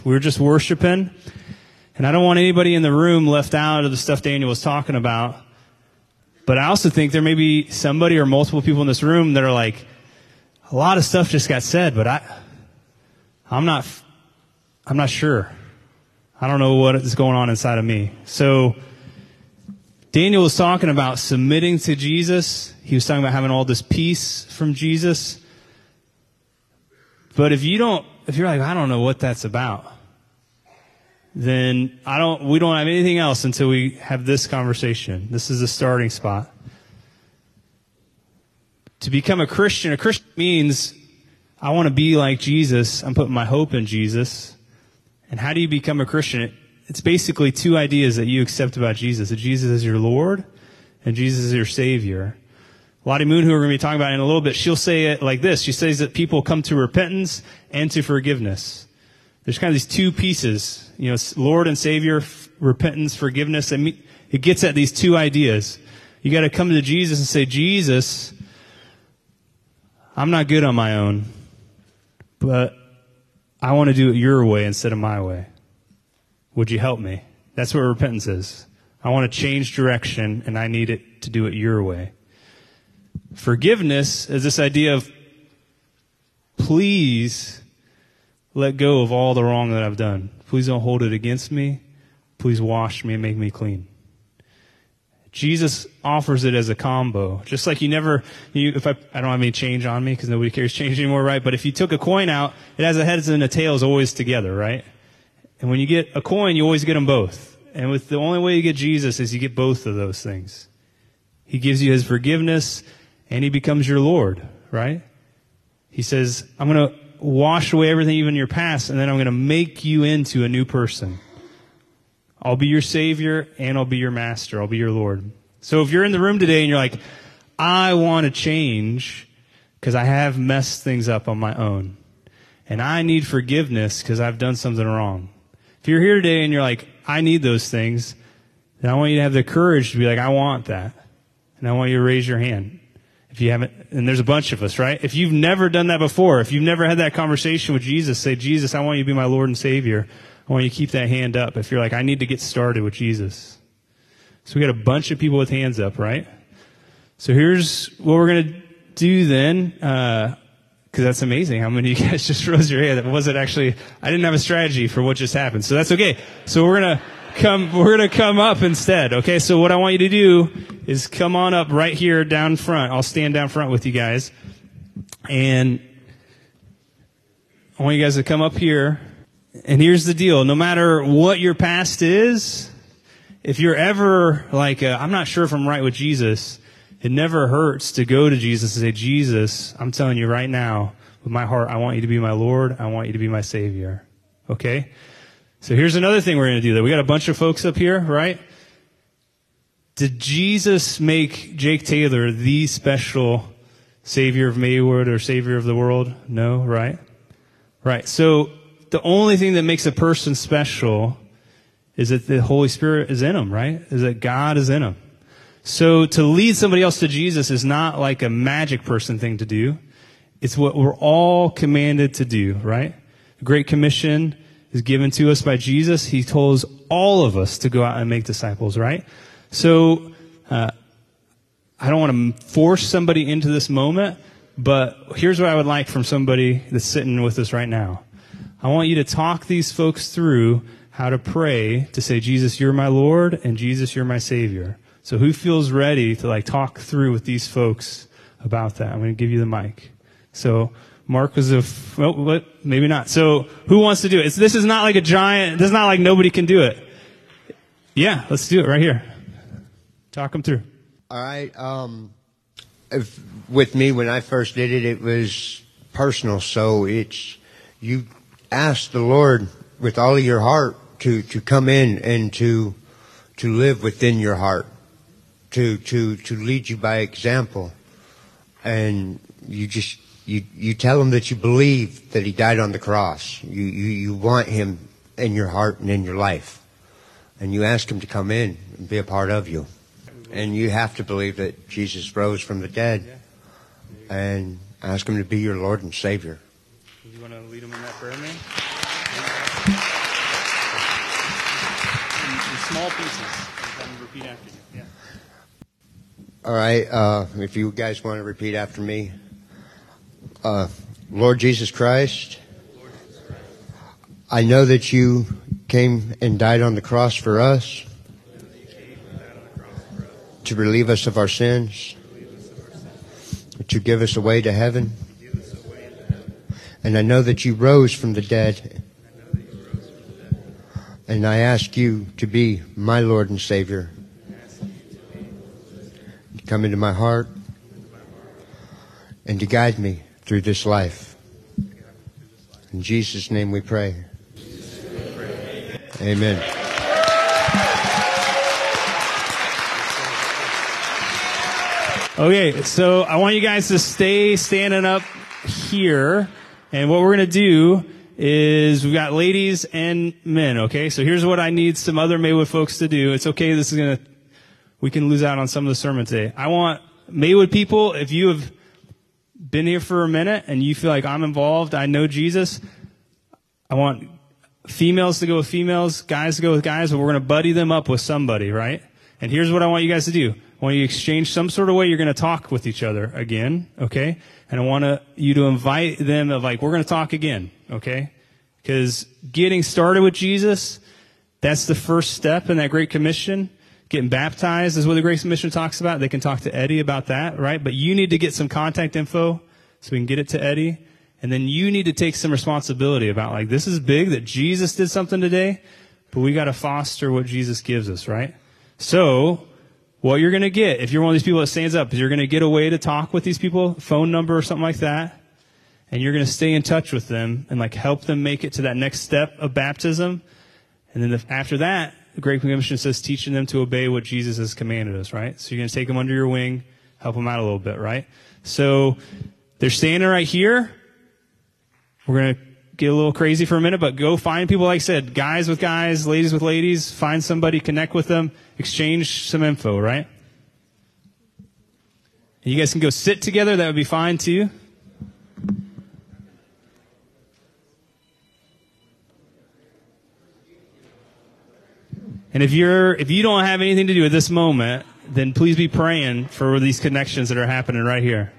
We were just worshiping, and I don't want anybody in the room left out of the stuff Daniel was talking about. But I also think there may be somebody or multiple people in this room that are like, a lot of stuff just got said, but I'm not sure. I don't know what is going on inside of me. So Daniel was talking about submitting to Jesus. He was talking about having all this peace from Jesus. But if you're like, I don't know what that's about, then we don't have anything else until we have this conversation. This is the starting spot. To become a Christian means I want to be like Jesus. I'm putting my hope in Jesus. And how do you become a Christian? It's basically two ideas that you accept about Jesus. That Jesus is your Lord and Jesus is your Savior. Lottie Moon, who we're going to be talking about in a little bit, she'll say it like this. She says that people come to repentance and to forgiveness. There's kind of these two pieces, Lord and Savior, repentance, forgiveness. It gets at these two ideas. You got to come to Jesus and say, Jesus, I'm not good on my own, but I want to do it your way instead of my way. Would you help me? That's what repentance is. I want to change direction, and I need it to do it your way. Forgiveness is this idea of, please let go of all the wrong that I've done. Please don't hold it against me. Please wash me and make me clean. Jesus offers it as a combo. Just like I don't have any change on me because nobody carries change anymore, right? But if you took a coin out, it has a heads and a tails always together, right? And when you get a coin, you always get them both. And the only way you get Jesus is you get both of those things. He gives you his forgiveness and he becomes your Lord, right? He says, I'm going to wash away everything, even your past, and then I'm going to make you into a new person. I'll be your Savior and I'll be your Master. I'll be your Lord. So if you're in the room today and you're like, I want to change because I have messed things up on my own, and I need forgiveness because I've done something wrong. If you're here today and you're like, I need those things, then I want you to have the courage to be like, I want that. And I want you to raise your hand. If you haven't, and there's a bunch of us, right? If you've never done that before, if you've never had that conversation with Jesus, say, Jesus, I want you to be my Lord and Savior. I want you to keep that hand up if you're like, I need to get started with Jesus. So we got a bunch of people with hands up, right? So here's what we're going to do then, because that's amazing how many of you guys just rose your hand. That wasn't actually, I didn't have a strategy for what just happened. So that's okay. So we're going to come up instead, okay? So what I want you to do is come on up right here down front. I'll stand down front with you guys. And I want you guys to come up here. And here's the deal. No matter what your past is, if you're ever like, I'm not sure if I'm right with Jesus, it never hurts to go to Jesus and say, Jesus, I'm telling you right now, with my heart, I want you to be my Lord. I want you to be my Savior. Okay? So here's another thing we're going to do. We got a bunch of folks up here, right? Did Jesus make Jake Taylor the special Savior of Maywood or Savior of the world? No, right? Right. So the only thing that makes a person special is that the Holy Spirit is in them, right? Is that God is in them. So to lead somebody else to Jesus is not like a magic person thing to do. It's what we're all commanded to do, right? The Great Commission is given to us by Jesus. He told all of us to go out and make disciples, right? So I don't want to force somebody into this moment, but here's what I would like from somebody that's sitting with us right now. I want you to talk these folks through how to pray to say, Jesus, you're my Lord, and Jesus, you're my Savior. So who feels ready to talk through with these folks about that? I'm going to give you the mic. So Mark was maybe not. So who wants to do it? This is not like a giant, this is not like nobody can do it. Yeah, let's do it right here. Talk them through. All right. With me, when I first did it, it was personal. So you ask the Lord with all of your heart to come in and to live within your heart, to lead you by example. And you tell him that you believe that he died on the cross. You want him in your heart and in your life. And you ask him to come in and be a part of you. And you have to believe that Jesus rose from the dead. And ask him to be your Lord and Savior. You want to lead him in that prayer, man? small pieces. And repeat after you. Yeah. All right. If you guys want to repeat after me. Lord Jesus Christ, I know that you came and died on the cross for us to relieve us of our sins, to give us a way to heaven. And I know that you rose from the dead. And I ask you to be my Lord and Savior. To come into my heart and to guide me through this life. In Jesus' name we pray. Amen. Okay, so I want you guys to stay standing up here. And what we're going to do is we've got ladies and men, okay? So here's what I need some other Maywood folks to do. It's okay, we can lose out on some of the sermon today. I want Maywood people, if you have been here for a minute and you feel like I'm involved, I know Jesus, I want females to go with females, guys to go with guys, but we're going to buddy them up with somebody, right? And here's what I want you guys to do. I want you to exchange some sort of way you're going to talk with each other again, okay? And I want you to invite them of like, we're going to talk again, okay? Because getting started with Jesus, that's the first step in that Great Commission. Getting baptized is what the Great Commission talks about. They can talk to Eddie about that, right? But you need to get some contact info so we can get it to Eddie. And then you need to take some responsibility about like, this is big that Jesus did something today, but we got to foster what Jesus gives us, right? So what you're going to get, if you're one of these people that stands up, is you're going to get a way to talk with these people, phone number or something like that, and you're going to stay in touch with them and like help them make it to that next step of baptism. And then after that, the Great Commission says teaching them to obey what Jesus has commanded us, right? So you're going to take them under your wing, help them out a little bit, right? So they're standing right here. We're going to get a little crazy for a minute, but go find people, like I said, guys with guys, ladies with ladies, find somebody, connect with them, exchange some info, right? You guys can go sit together. That would be fine too. And if you don't have anything to do at this moment, then please be praying for these connections that are happening right here.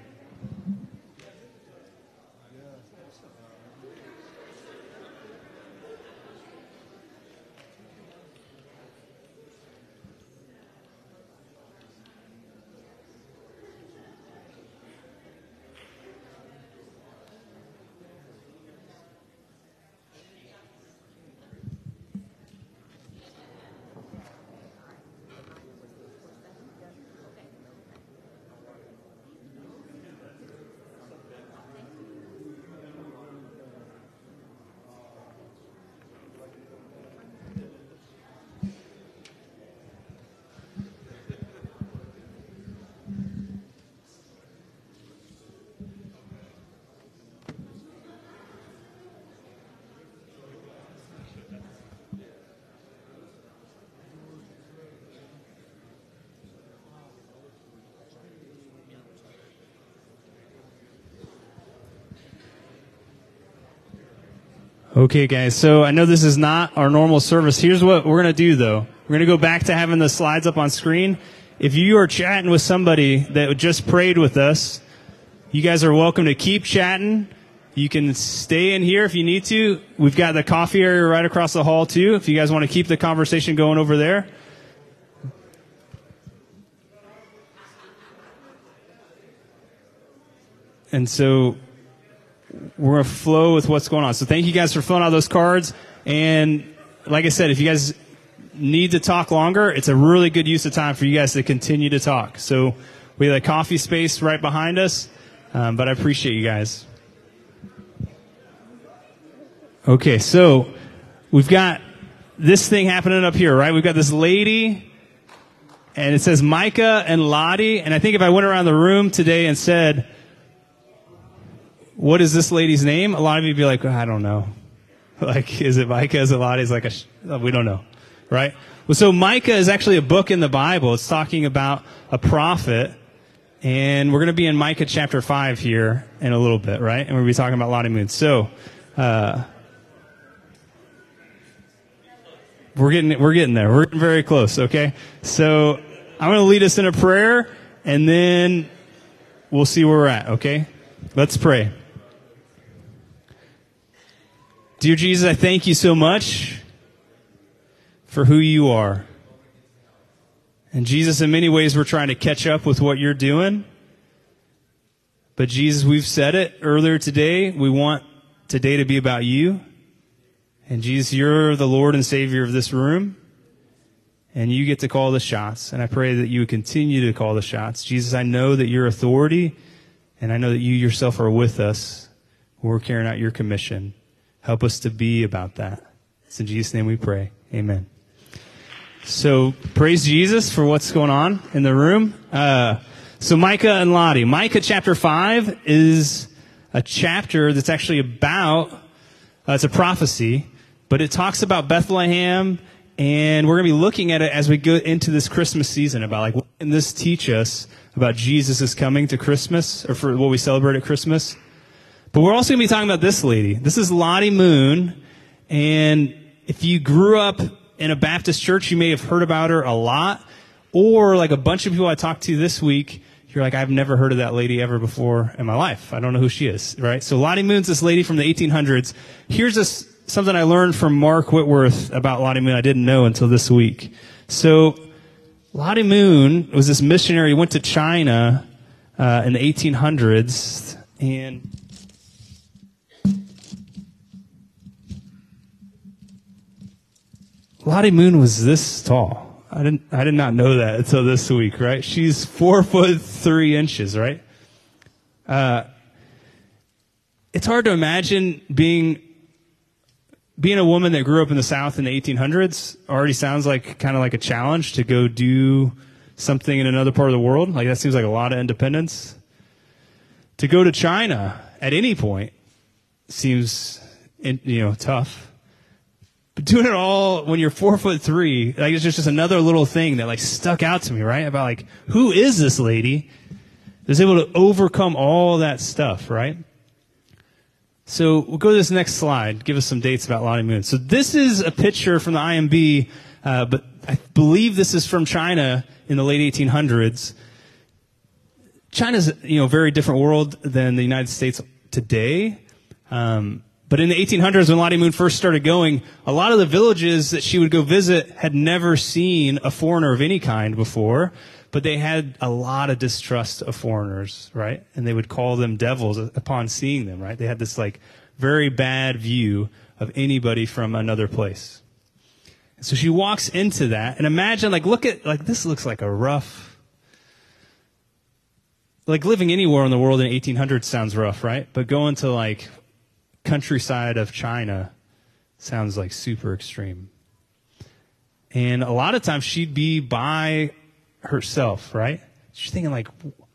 Okay, guys, so I know this is not our normal service. Here's what we're going to do, though. We're going to go back to having the slides up on screen. If you are chatting with somebody that just prayed with us, you guys are welcome to keep chatting. You can stay in here if you need to. We've got the coffee area right across the hall, too, if you guys want to keep the conversation going over there. And so we're going to flow with what's going on. So thank you guys for filling out those cards. And like I said, if you guys need to talk longer, it's a really good use of time for you guys to continue to talk. So we have a coffee space right behind us, but I appreciate you guys. Okay, so we've got this thing happening up here, right? We've got this lady, and it says Micah and Lottie. And I think if I went around the room today and said, what is this lady's name? A lot of you would be like, I don't know. Like, is it Micah? Is it Lottie? It's like, we don't know. Right? Well, so Micah is actually a book in the Bible. It's talking about a prophet. And we're going to be in Micah chapter 5 here in a little bit, right? And we're going to be talking about Lottie Moon. So, We're getting there. We're getting very close, okay? So I'm going to lead us in a prayer, and then we'll see where we're at, okay? Let's pray. Dear Jesus, I thank you so much for who you are. And Jesus, in many ways, we're trying to catch up with what you're doing. But Jesus, we've said it earlier today. We want today to be about you. And Jesus, you're the Lord and Savior of this room. And you get to call the shots. And I pray that you would continue to call the shots. Jesus, I know that you're authority. And I know that you yourself are with us when we're carrying out your commission. Help us to be about that. It's in Jesus' name we pray. Amen. So praise Jesus for what's going on in the room. So Micah and Lottie. Micah chapter 5 is a chapter that's actually about, it's a prophecy, but it talks about Bethlehem, and we're going to be looking at it as we go into this Christmas season about like, what can this teach us about Jesus is coming to Christmas, or for what we celebrate at Christmas. But we're also going to be talking about this lady. This is Lottie Moon, and if you grew up in a Baptist church, you may have heard about her a lot, or like a bunch of people I talked to this week, you're like, I've never heard of that lady ever before in my life. I don't know who she is, right? So Lottie Moon's this lady from the 1800s. Here's something I learned from Mark Whitworth about Lottie Moon I didn't know until this week. So Lottie Moon was this missionary who went to China in the 1800s, and Lottie Moon was this tall. I did not know that until this week, right? She's 4'3", right? It's hard to imagine being a woman that grew up in the South in the 1800s. Already sounds like kind of like a challenge to go do something in another part of the world. Like that seems like a lot of independence. To go to China at any point seems, tough. But doing it all when you're 4'3", like it's just another little thing that like stuck out to me, right? About like, who is this lady that's able to overcome all that stuff, right? So we'll go to this next slide, give us some dates about Lottie Moon. So this is a picture from the IMB, but I believe this is from China in the late 1800s. China's, a very different world than the United States today. But in the 1800s, when Lottie Moon first started going, a lot of the villages that she would go visit had never seen a foreigner of any kind before, but they had a lot of distrust of foreigners, right? And they would call them devils upon seeing them, right? They had this like very bad view of anybody from another place. And so she walks into that, and imagine, this looks like a rough, like living anywhere in the world in the 1800s sounds rough, right? But going to like countryside of China sounds like super extreme. And a lot of times she'd be by herself, right? She's thinking like,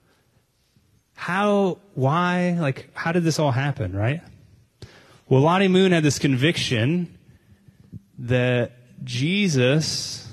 how did this all happen, right? Well, Lottie Moon had this conviction that Jesus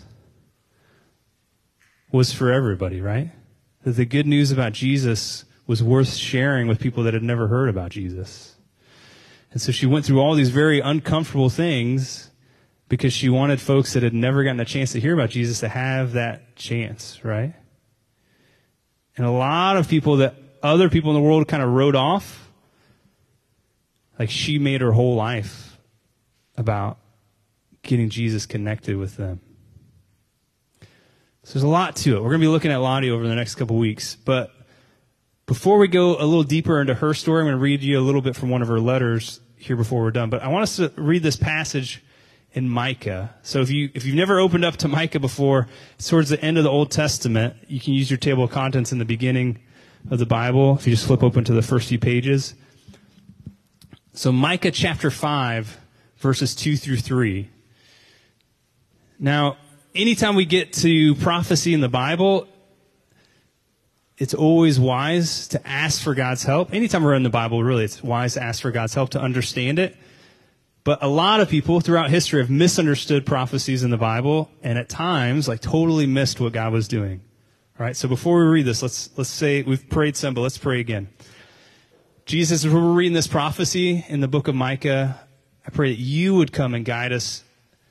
was for everybody, right? That the good news about Jesus was worth sharing with people that had never heard about Jesus. And so she went through all these very uncomfortable things because she wanted folks that had never gotten a chance to hear about Jesus to have that chance, right? And a lot of people that other people in the world kind of wrote off, like she made her whole life about getting Jesus connected with them. So there's a lot to it. We're going to be looking at Lottie over the next couple weeks. But before we go a little deeper into her story, I'm going to read you a little bit from one of her letters here before we're done. But I want us to read this passage in Micah. So if you've never opened up to Micah before, it's towards the end of the Old Testament. You can use your table of contents in the beginning of the Bible if you just flip open to the first few pages. So Micah chapter 5, verses 2 through 3. Now, anytime we get to prophecy in the Bible, it's always wise to ask for God's help. Anytime we're in the Bible, really, it's wise to ask for God's help to understand it. But a lot of people throughout history have misunderstood prophecies in the Bible, and at times, like, totally missed what God was doing. All right, so before we read this, let's say, we've prayed some, but let's pray again. Jesus, as we're reading this prophecy in the book of Micah, I pray that you would come and guide us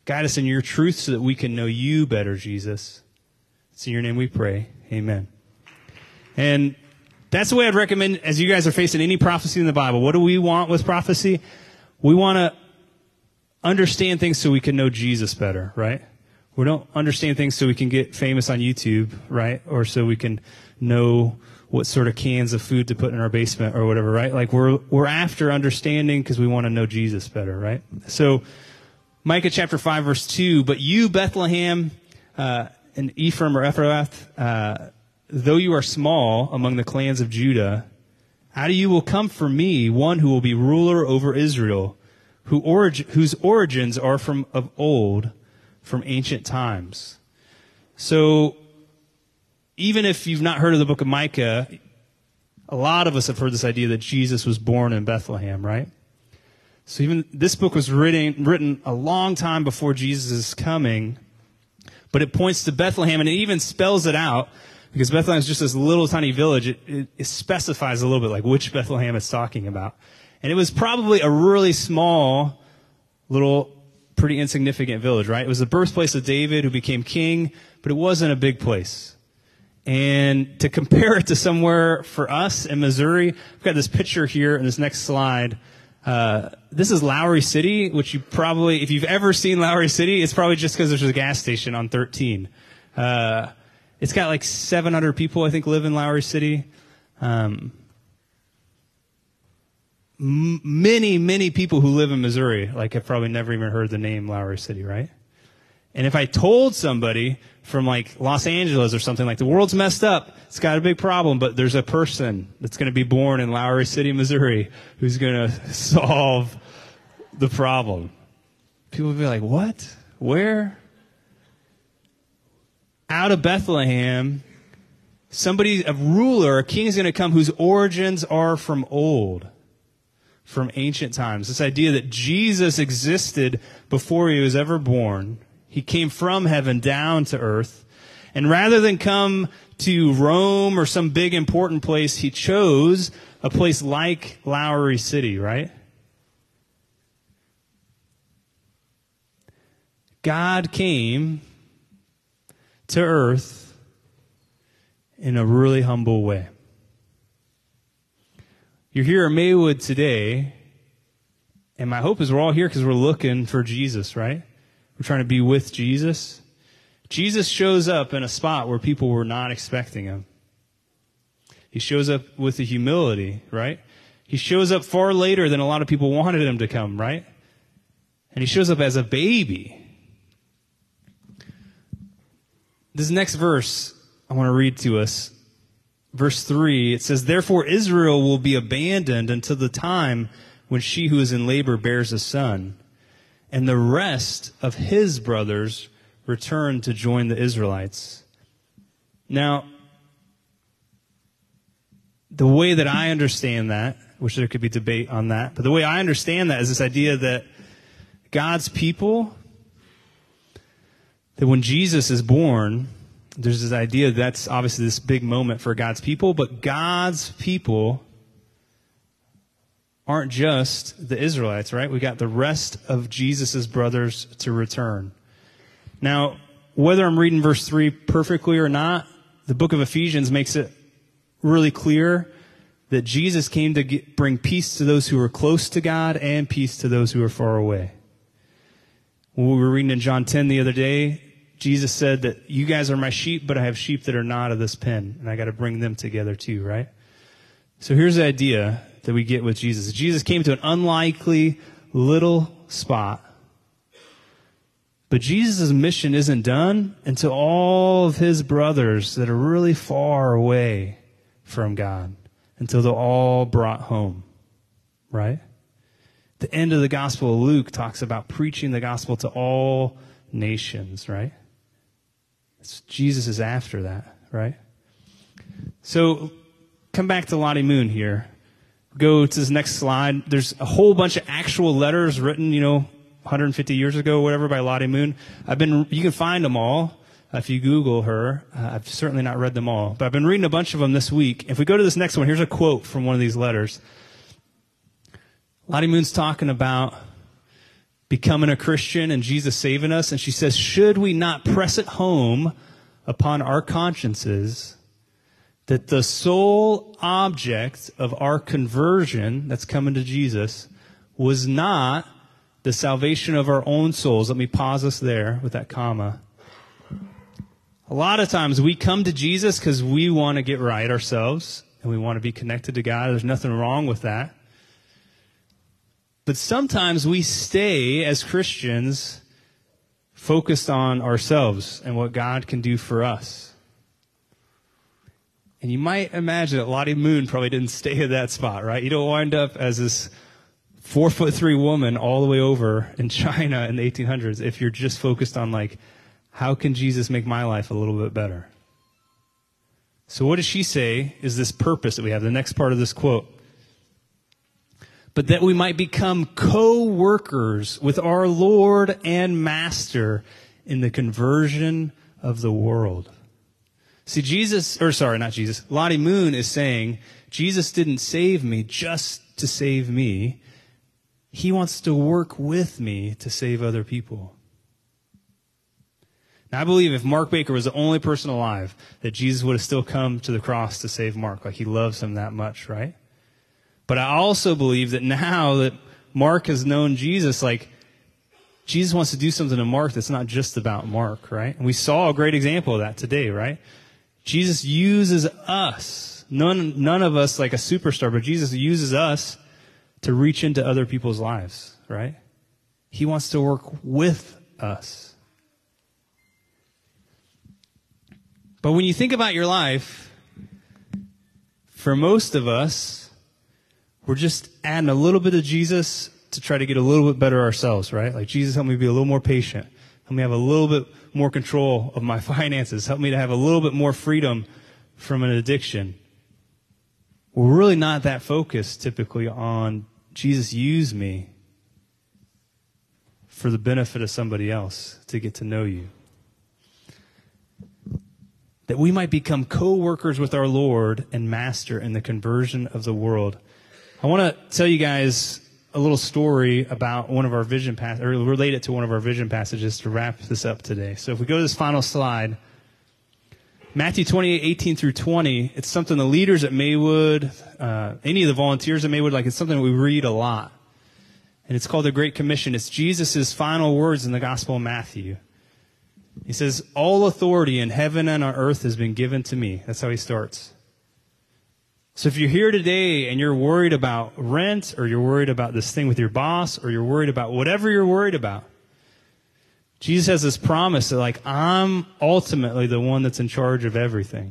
Guide us in your truth so that we can know you better, Jesus. It's in your name we pray. Amen. And that's the way I'd recommend as you guys are facing any prophecy in the Bible. What do we want with prophecy? We want to understand things so we can know Jesus better, right? We don't understand things so we can get famous on YouTube, right? Or so we can know what sort of cans of food to put in our basement or whatever, right? Like we're after understanding because we want to know Jesus better, right? So Micah chapter 5 verse 2, but you, Bethlehem, and Ephraim or Ephrath, though you are small among the clans of Judah, out of you will come for me one who will be ruler over Israel, whose origins are from of old, from ancient times. So even if you've not heard of the book of Micah, a lot of us have heard this idea that Jesus was born in Bethlehem, right? So even this book was written a long time before Jesus' coming, but it points to Bethlehem, and it even spells it out, because Bethlehem is just this little tiny village. It specifies a little bit like which Bethlehem it's talking about. And it was probably a really small, little, pretty insignificant village, right? It was the birthplace of David, who became king, but it wasn't a big place. And to compare it to somewhere for us in Missouri, I've got this picture here in this next slide. This is Lowry City, which you probably, if you've ever seen Lowry City, it's probably just because there's a gas station on 13. It's got like 700 people, I think, live in Lowry City. Many people who live in Missouri, like, have probably never even heard the name Lowry City, right? And if I told somebody from like Los Angeles or something, like the world's messed up, it's got a big problem, but there's a person that's going to be born in Lowry City, Missouri, who's going to solve the problem. People would be like, what? Where? Out of Bethlehem, a ruler, a king is going to come whose origins are from old, from ancient times. This idea that Jesus existed before he was ever born. He came from heaven down to earth. And rather than come to Rome or some big important place, he chose a place like Lowry City, right? God came to earth in a really humble way. You're here at Maywood today, and my hope is we're all here because we're looking for Jesus, right? We're trying to be with Jesus. Jesus shows up in a spot where people were not expecting him. He shows up with the humility, right? He shows up far later than a lot of people wanted him to come, right? And he shows up as a baby. This next verse I want to read to us. Verse 3, it says, therefore Israel will be abandoned until the time when she who is in labor bears a son, and the rest of his brothers return to join the Israelites. Now, the way that I understand that, which there could be debate on that, but the way I understand that is this idea that God's people, that when Jesus is born, there's this idea that's obviously this big moment for God's people, but God's people aren't just the Israelites, right? We got the rest of Jesus' brothers to return. Now, whether I'm reading verse 3 perfectly or not, the book of Ephesians makes it really clear that Jesus came to bring peace to those who are close to God and peace to those who are far away. When we were reading in John 10 the other day, Jesus said that you guys are my sheep, but I have sheep that are not of this pen, and I got to bring them together too, right? So here's the idea that we get with Jesus. Jesus came to an unlikely little spot, but Jesus' mission isn't done until all of his brothers that are really far away from God, until they're all brought home, right? The end of the Gospel of Luke talks about preaching the gospel to all nations, right? Jesus is after that, right? So come back to Lottie Moon here. Go to this next slide. There's a whole bunch of actual letters written, 150 years ago, whatever, by Lottie Moon. You can find them all if you Google her. I've certainly not read them all, but I've been reading a bunch of them this week. If we go to this next one, here's a quote from one of these letters. Lottie Moon's talking about becoming a Christian and Jesus saving us. And she says, should we not press it home upon our consciences that the sole object of our conversion that's coming to Jesus was not the salvation of our own souls? Let me pause us there with that comma. A lot of times we come to Jesus because we want to get right ourselves and we want to be connected to God. There's nothing wrong with that. But sometimes we stay as Christians focused on ourselves and what God can do for us. And you might imagine that Lottie Moon probably didn't stay at that spot, right? You don't wind up as this 4'3" woman all the way over in China in the 1800s if you're just focused on like, how can Jesus make my life a little bit better? So what does she say is this purpose that we have? The next part of this quote. But that we might become co-workers with our Lord and Master in the conversion of the world. See, Lottie Moon is saying, Jesus didn't save me just to save me. He wants to work with me to save other people. Now, I believe if Mark Baker was the only person alive, that Jesus would have still come to the cross to save Mark. Like, he loves him that much, right? But I also believe that now that Mark has known Jesus, like, Jesus wants to do something to Mark that's not just about Mark, right? And we saw a great example of that today, right? Jesus uses us. None of us like a superstar, but Jesus uses us to reach into other people's lives, right? He wants to work with us. But when you think about your life, for most of us, we're just adding a little bit of Jesus to try to get a little bit better ourselves, right? Like, Jesus, help me be a little more patient. Help me have a little bit more control of my finances. Help me to have a little bit more freedom from an addiction. We're really not that focused typically on Jesus, use me for the benefit of somebody else to get to know you. That we might become co-workers with our Lord and Master in the conversion of the world. I want to tell you guys a little story about one of our vision or relate it to one of our vision passages to wrap this up today. So if we go to this final slide, Matthew 28:18 through 20, it's something the leaders at Maywood, any of the volunteers at Maywood, like, it's something we read a lot. And it's called the Great Commission. It's Jesus' final words in the Gospel of Matthew. He says, all authority in heaven and on earth has been given to me. That's how he starts. So if you're here today and you're worried about rent, or you're worried about this thing with your boss, or you're worried about whatever you're worried about, Jesus has this promise that, like, I'm ultimately the one that's in charge of everything.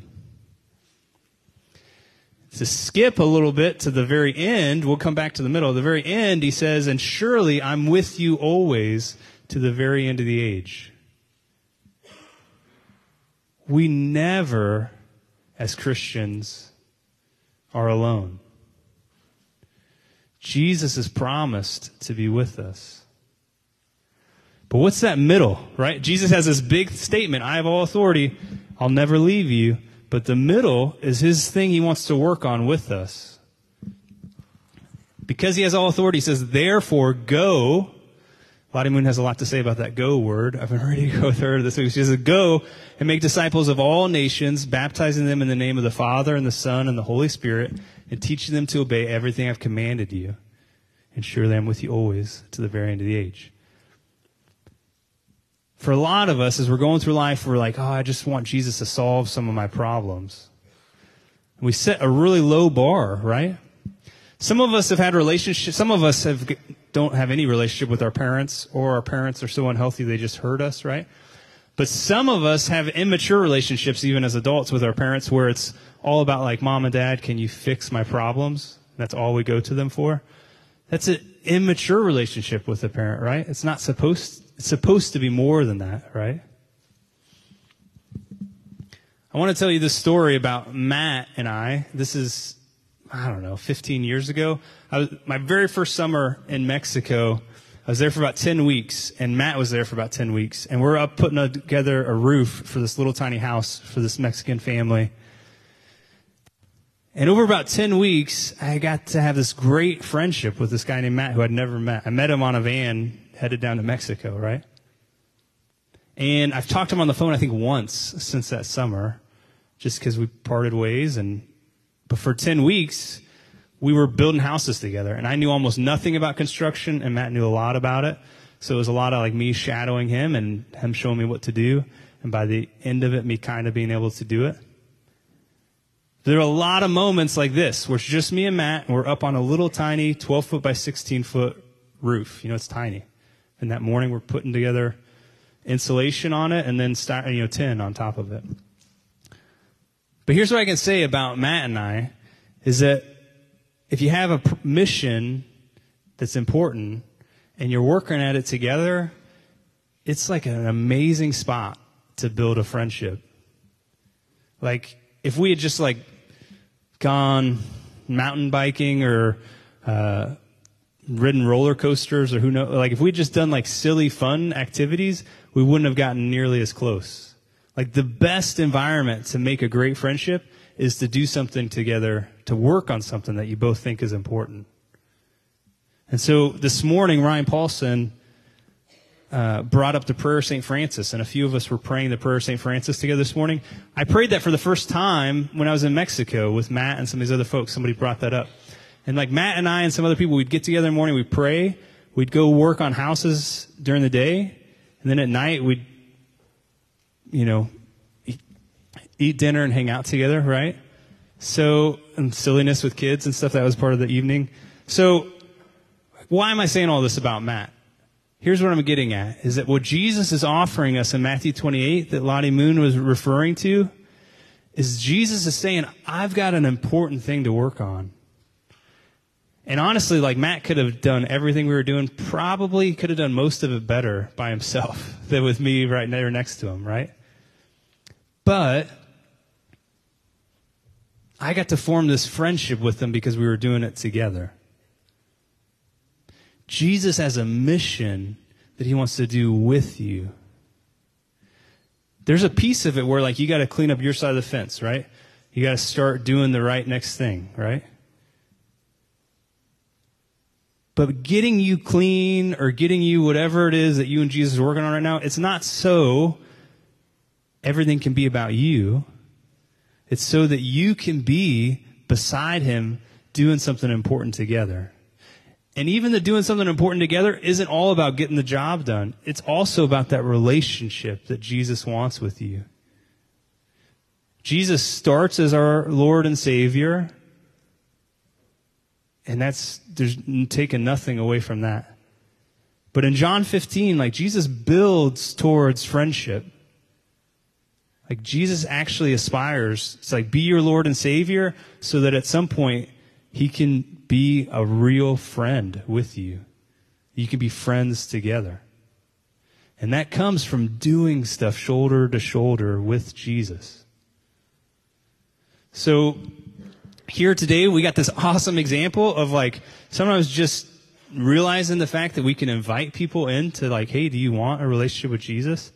To skip a little bit to the very end, we'll come back to the middle. At the very end, he says, and surely I'm with you always to the very end of the age. We never, as Christians, are alone. Jesus has promised to be with us. But what's that middle, right? Jesus has this big statement, I have all authority, I'll never leave you. But the middle is his thing he wants to work on with us. Because he has all authority, he says, therefore go. Lottie Moon has a lot to say about that go word. I've been ready to go with her this week. She says, go and make disciples of all nations, baptizing them in the name of the Father and the Son and the Holy Spirit, and teaching them to obey everything I've commanded you. And surely I'm with you always to the very end of the age. For a lot of us, as we're going through life, we're like, oh, I just want Jesus to solve some of my problems. And we set a really low bar, right? Some of us have had relationships. Some of us don't have any relationship with our parents, or our parents are so unhealthy they just hurt us, right? But some of us have immature relationships, even as adults, with our parents, where it's all about, like, Mom and Dad, can you fix my problems? That's all we go to them for. That's an immature relationship with a parent, right? It's supposed to be more than that, right? I want to tell you this story about Matt and I. This is, 15 years ago. My very first summer in Mexico, I was there for about 10 weeks, and Matt was there for about 10 weeks. And we're up putting together a roof for this little tiny house for this Mexican family. And over about 10 weeks, I got to have this great friendship with this guy named Matt, who I'd never met. I met him on a van headed down to Mexico, right? And I've talked to him on the phone, I think, once since that summer, just because we parted ways. But for 10 weeks, we were building houses together. And I knew almost nothing about construction, and Matt knew a lot about it. So it was a lot of like me shadowing him and him showing me what to do. And by the end of it, me kind of being able to do it. There are a lot of moments like this where it's just me and Matt, and we're up on a little tiny 12-foot by 16-foot roof. You know, it's tiny. And that morning, we're putting together insulation on it and then tin on top of it. But here's what I can say about Matt and I is that if you have a mission that's important and you're working at it together, it's like an amazing spot to build a friendship. Like if we had just like gone mountain biking or ridden roller coasters or who knows, like if we'd just done like silly fun activities, we wouldn't have gotten nearly as close. Like the best environment to make a great friendship is to do something together, to work on something that you both think is important. And so this morning, Ryan Paulson brought up the prayer of St. Francis, and a few of us were praying the prayer of St. Francis together this morning. I prayed that for the first time when I was in Mexico with Matt and some of these other folks. Somebody brought that up. And like Matt and I and some other people, we'd get together in the morning, we'd pray, we'd go work on houses during the day, and then at night we'd, eat dinner and hang out together, right? So, and silliness with kids and stuff, that was part of the evening. So, why am I saying all this about Matt? Here's what I'm getting at, is that what Jesus is offering us in Matthew 28 that Lottie Moon was referring to, is Jesus is saying, I've got an important thing to work on. And honestly, like Matt could have done everything we were doing, probably could have done most of it better by himself than with me right there next to him, right? But I got to form this friendship with him because we were doing it together. Jesus has a mission that he wants to do with you. There's a piece of it where like you got to clean up your side of the fence, right? You got to start doing the right next thing, right? But getting you clean or getting you whatever it is that you and Jesus are working on right now, it's not so everything can be about you. It's so that you can be beside him doing something important together. And even the doing something important together isn't all about getting the job done. It's also about that relationship that Jesus wants with you. Jesus starts as our Lord and Savior. And there's taken nothing away from that. But in John 15, like Jesus builds towards friendship. Like Jesus actually aspires to like be your Lord and Savior so that at some point he can be a real friend with you. You can be friends together. And that comes from doing stuff shoulder to shoulder with Jesus. So here today, we got this awesome example of like sometimes just realizing the fact that we can invite people in to like, hey, do you want a relationship with Jesus?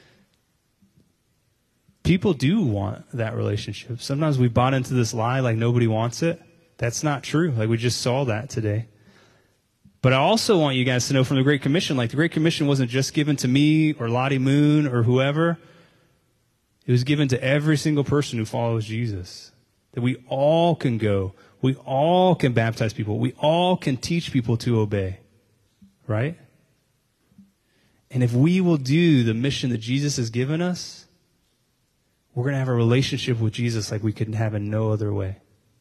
People do want that relationship. Sometimes we bought into this lie like nobody wants it. That's not true. Like we just saw that today. But I also want you guys to know from the Great Commission, like the Great Commission wasn't just given to me or Lottie Moon or whoever. It was given to every single person who follows Jesus. That we all can go. We all can baptize people. We all can teach people to obey. Right? And if we will do the mission that Jesus has given us, we're going to have a relationship with Jesus like we could have in no other way.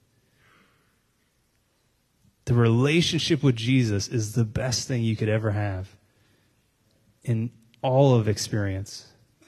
The relationship with Jesus is the best thing you could ever have in all of experience.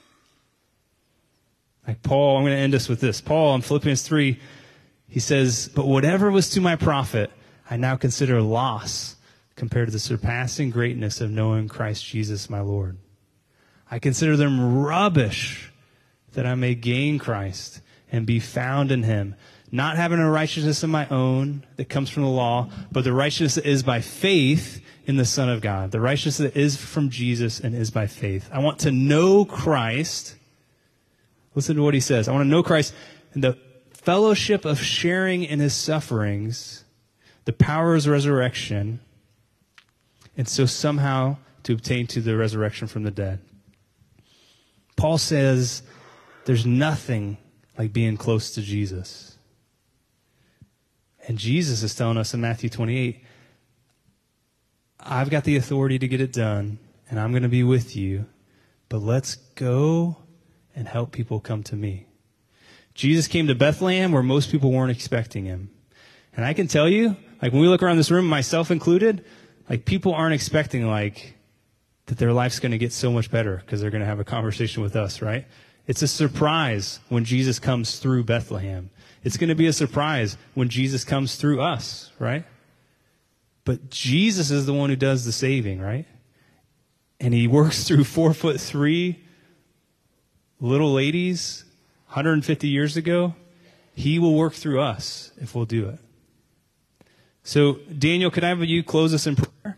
Like Paul, I'm going to end us with this. Paul in Philippians 3, he says, but whatever was to my profit, I now consider loss compared to the surpassing greatness of knowing Christ Jesus my Lord. I consider them rubbish that I may gain Christ and be found in him, not having a righteousness of my own that comes from the law, but the righteousness that is by faith in the Son of God. The righteousness that is from Jesus and is by faith. I want to know Christ. Listen to what he says. I want to know Christ and the fellowship of sharing in his sufferings, the power of his resurrection, and so somehow to obtain to the resurrection from the dead. Paul says there's nothing like being close to Jesus. And Jesus is telling us in Matthew 28, I've got the authority to get it done, and I'm going to be with you, but let's go and help people come to me. Jesus came to Bethlehem where most people weren't expecting him. And I can tell you, like when we look around this room, myself included, like people aren't expecting like that their life's going to get so much better because they're going to have a conversation with us, right? It's a surprise when Jesus comes through Bethlehem. It's going to be a surprise when Jesus comes through us, right? But Jesus is the one who does the saving, right? And he works through 4'3" little ladies 150 years ago. He will work through us if we'll do it. So, Daniel, could I have you close us in prayer?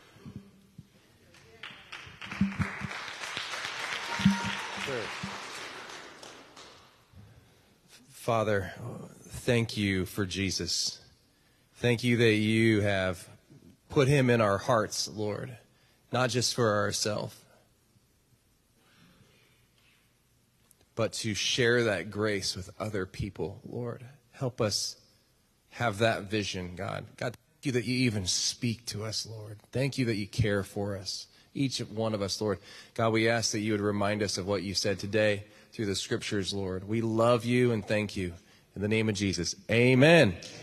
Sure. Father, thank you for Jesus. Thank you that you have put him in our hearts, Lord, not just for ourselves, but to share that grace with other people, Lord. Help us have that vision, God. God, thank you that you even speak to us, Lord. Thank you that you care for us, each one of us, Lord. God, we ask that you would remind us of what you said today through the scriptures, Lord. We love you and thank you. In the name of Jesus, amen.